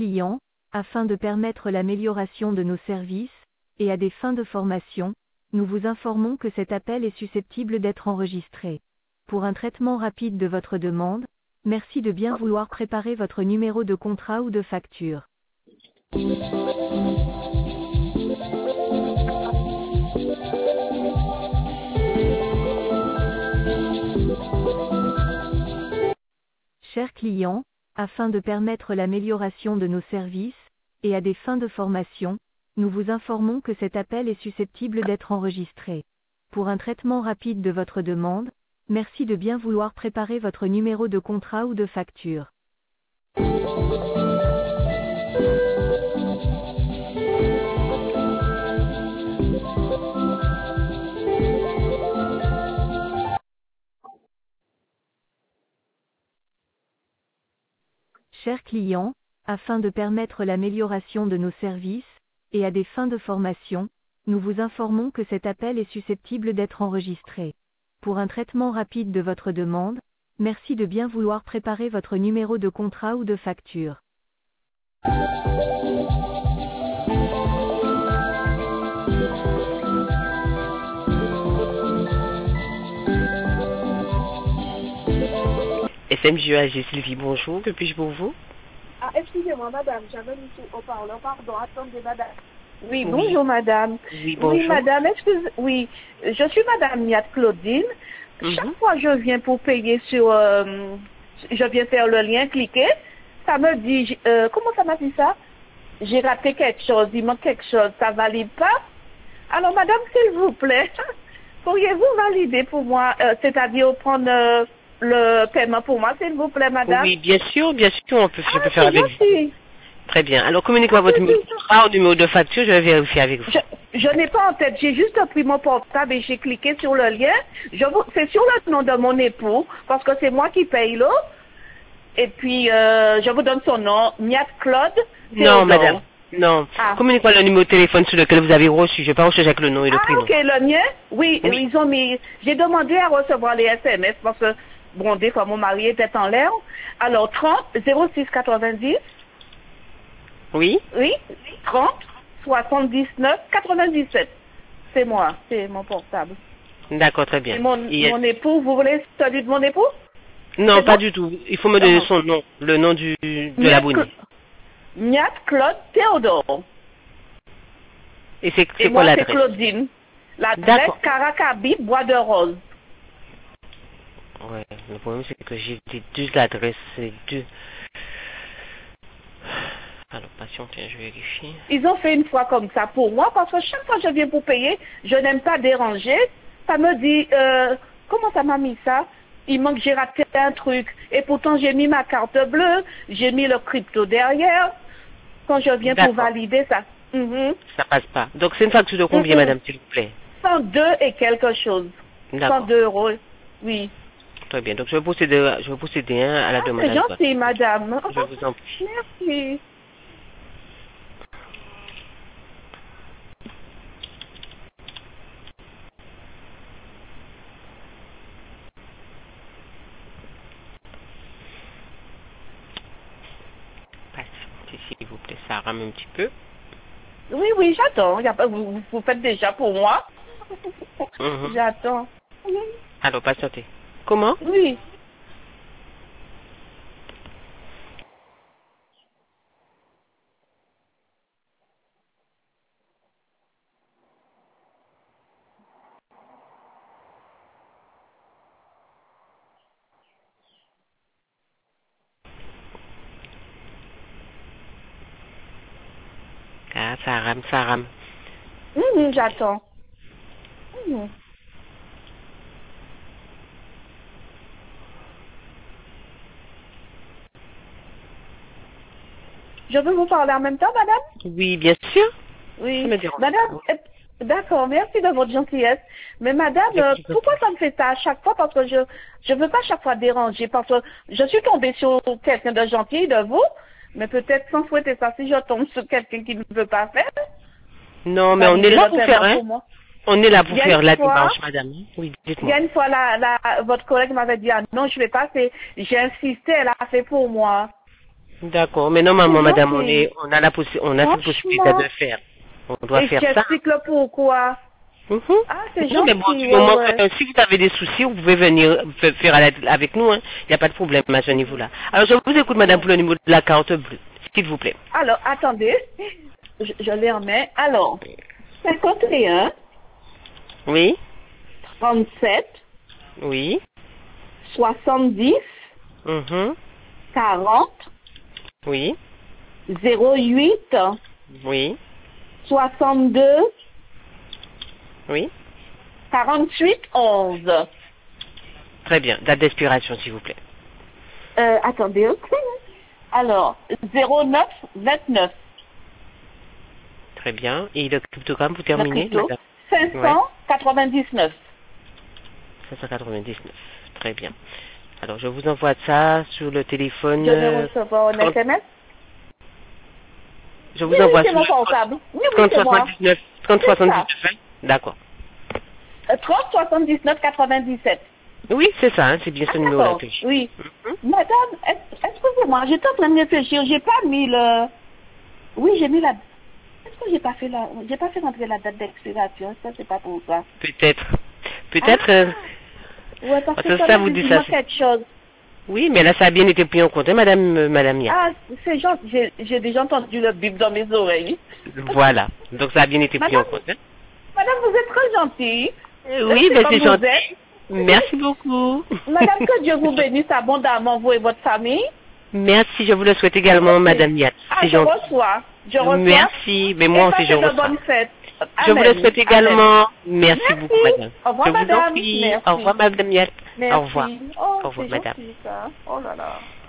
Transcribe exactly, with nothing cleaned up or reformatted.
client, afin de permettre l'amélioration de nos services, et à des fins de formation, nous vous informons que cet appel est susceptible d'être enregistré. Pour un traitement rapide de votre demande, merci de bien vouloir préparer votre numéro de contrat ou de facture. Chers clients, afin de permettre l'amélioration de nos services, et à des fins de formation, nous vous informons que cet appel est susceptible d'être enregistré. Pour un traitement rapide de votre demande, merci de bien vouloir préparer votre numéro de contrat ou de facture. Chers clients, afin de permettre l'amélioration de nos services, et à des fins de formation, nous vous informons que cet appel est susceptible d'être enregistré. Pour un traitement rapide de votre demande, merci de bien vouloir préparer votre numéro de contrat ou de facture. S M J A G Sylvie, bonjour, que puis-je pour vous? Ah, excusez-moi, madame, j'avais mis au parleur, pardon, attendez, madame. Oui, bonjour, oui. Madame. Oui, bonjour. Oui, madame, excusez, oui, je suis madame Niat Claudine. Mm-hmm. Chaque fois que je viens pour payer sur, euh, je viens faire le lien, cliquer, ça me dit, euh, comment ça m'a dit ça? J'ai raté quelque chose, il manque quelque chose, ça valide pas? Alors, madame, s'il vous plaît, pourriez-vous valider pour moi, euh, c'est-à-dire prendre euh, le paiement pour moi, s'il vous plaît, madame? Oui, bien sûr, bien sûr, on peut, je ah, peux faire avec gentil. vous. Très bien. Alors, communiquez-moi votre numéro de contrat ou numéro de facture, je vais vérifier avec vous. Je, je n'ai pas en tête, j'ai juste pris mon portable et j'ai cliqué sur le lien. Je vous, c'est sur le nom de mon époux, parce que c'est moi qui paye là. Et puis, euh, je vous donne son nom, Niat Claude. Non, madame. Non. Ah. Communiquez-moi le numéro de téléphone sur lequel vous avez reçu. Je vais pas rechercher avec le nom et le ah, prénom. Ok, le mien? Oui, oui, ils ont mis. J'ai demandé à recevoir les S M S parce que, bon, dès que mon mari était en l'air. Alors, trente, zéro six quatre-vingt-dix. Oui? Oui, trente, soixante-dix-neuf, quatre-vingt-dix-sept. C'est moi, c'est mon portable. D'accord, très bien. Et mon, Et mon époux, vous voulez celui de mon époux? Non, pas bon? Du tout. Il faut me donner son nom, le nom du, de l'abonné. Niat Claude Théodore. Et c'est Et quoi moi, c'est l'adresse? Claudine. L'adresse Caracabi, Bois de Rose. Ouais, le problème c'est que j'ai deux adresses, c'est deux... Alors, patientez, je vérifie. Ils ont fait une fois comme ça pour moi, parce que chaque fois que je viens pour payer, je n'aime pas déranger. Ça me dit, euh, comment ça m'a mis ça? Il manque, j'ai raté un truc. Et pourtant, j'ai mis ma carte bleue, j'ai mis le crypto derrière. Quand je viens pour valider ça. Mm-hmm. Ça passe pas. Donc, c'est une facture de combien, mm-hmm. madame, s'il vous plaît? cent deux et quelque chose. cent deux euros, oui. Très bien. Donc, je vais procéder, je vais procéder hein, à la ah, demande. C'est gentil, madame. Je vous en prie. Merci. S'il vous plaît, ça rame un petit peu. Oui, oui, j'attends. Vous, vous faites déjà pour moi. Mm-hmm. J'attends. Alors, patientez. Comment? Oui. Ah, ça rame, ça rame. Mmh, j'attends. Mmh. Je peux vous parler en même temps, madame? Oui, bien sûr. Oui. Madame, d'accord, merci de votre gentillesse. Mais madame, euh, pourquoi ça me fait ça à chaque fois? Parce que je je veux pas à chaque fois déranger. Parce que je suis tombée sur quelqu'un de gentil de vous, mais peut-être sans souhaiter ça, si je tombe sur quelqu'un qui ne veut pas faire. Non, mais on est là pour faire, hein? Pour on est là pour faire la démarche, madame. Oui, dites-moi. Il y a une fois, la, la, votre collègue m'avait dit, ah non, je vais pas, j'ai insisté, elle a fait pour moi. D'accord, mais normalement, madame, on, est, on a la possi on a cette possibilité de le faire. On doit et faire ça. J'explique le pourquoi. Mm-hmm. Ah, c'est gentil. Non, mais bon, du moment ouais. que, si vous avez des soucis, vous pouvez venir faire avec nous. Il hein. n'y a pas de problème à ce niveau-là. Alors, je vous écoute, madame, pour le niveau de la carte bleue, s'il vous plaît. Alors, attendez. Je, je les remets. Alors, cinquante et un. Oui. trente-sept. Oui. soixante-dix. Mm-hmm. quarante. Oui. zéro huit. Oui. soixante-deux. Oui. quarante-huit onze. Très bien. Date d'expiration, s'il vous plaît. Euh, attendez. Alors, zéro neuf vingt-neuf. Très bien. Et le cryptogramme, vous terminez, madame? cinq cent quatre-vingt-dix-neuf. cinq cent quatre-vingt-dix-neuf. Très bien. Alors, je vous envoie ça sur le téléphone. Je vais recevoir un S M S. Je vous oui, envoie oui, sur mon portable. Oui, oui, trente soixante-dix-neuf. trente soixante-dix-neuf. D'accord. trente soixante-dix-neuf quatre-vingt-dix-sept. Oui, c'est ça, hein, c'est bien ce ah, numéro-là. Oui. Mm-hmm. Madame, excusez-moi, j'étais en train de réfléchir, j'ai pas mis le... Oui, j'ai mis la... Est-ce que j'ai pas fait la... J'ai pas fait rentrer la date d'expiration, ça c'est pas pour ça. Peut-être. Peut-être... Ah. Euh... Ouais, parce ah, que ça, ça vous dit ça. quelque chose. Oui, mais là, ça a bien été pris en compte, hein, madame, euh, madame Nia. Ah, c'est gentil, j'ai déjà entendu le bip dans mes oreilles. Voilà, donc ça a bien été pris madame, en compte. Hein. Madame, vous êtes très gentille. Euh, oui, mais c'est gentil. Êtes. Merci beaucoup. Madame, que Dieu vous bénisse abondamment, vous et votre famille. Merci, je vous le souhaite également, merci. Madame Nia. Ah, je gentil. reçois. Je reçois. Merci, mais moi aussi je reçois. Bonne fête. Je vous le souhaite également. Merci, merci beaucoup, madame. Au revoir, je madame. Vous en prie. Au revoir, madame Nia. Merci. Au revoir. Oh, Au revoir, madame. Gentil, ça. Oh là là.